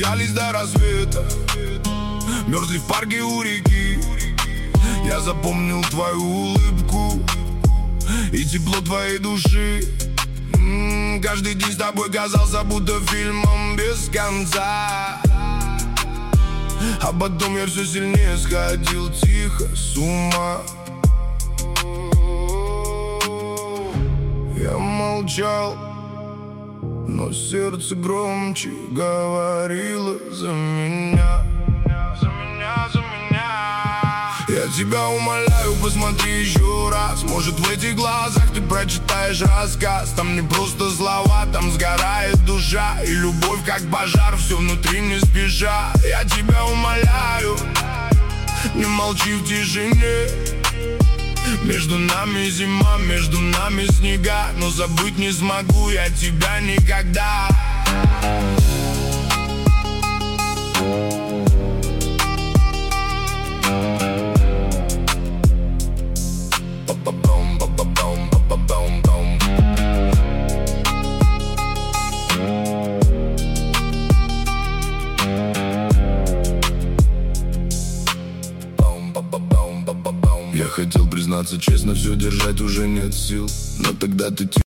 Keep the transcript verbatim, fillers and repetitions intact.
встречались до рассвета, мерзли в парке у реки. Я запомнил твою улыбку и тепло твоей души. М-м, каждый день с тобой казался будто фильмом без конца. А потом я все сильнее сходил тихо с ума. Я молчал, но сердце громче говорило за меня. За меня, за меня. Я тебя умоляю, посмотри еще раз. Может, в этих глазах ты прочитаешь рассказ. Там не просто слова, там сгорает душа. И любовь как пожар, все внутри не спеша. Я тебя умоляю, не молчи в тишине. Между нами зима, между нами снега, но забыть не смогу я тебя никогда. Я хотел признаться честно, все держать уже нет сил, но тогда ты